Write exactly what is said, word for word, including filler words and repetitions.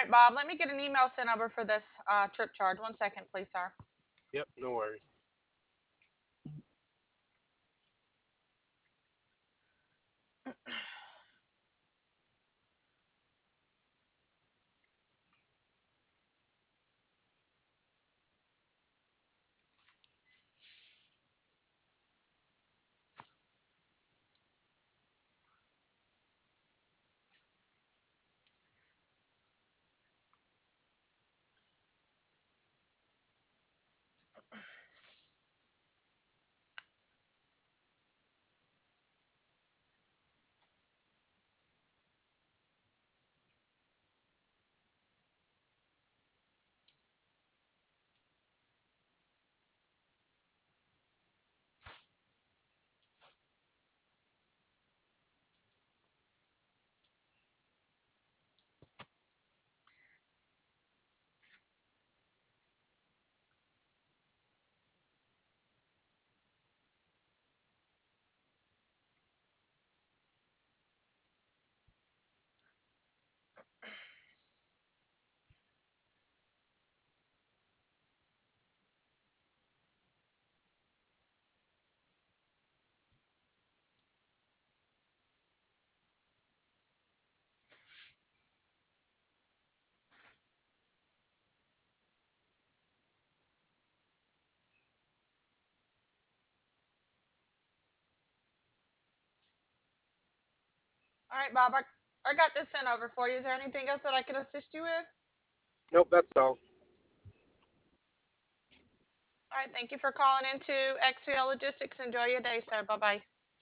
right, Bob, let me get an email sent over for this uh, trip charge. One second, please, sir. Yep, no worries. All right, Bob, I, I got this sent over for you. Is there anything else that I can assist you with? Nope, that's all. All right, thank you for calling into X P L Logistics. Enjoy your day, sir. Bye bye.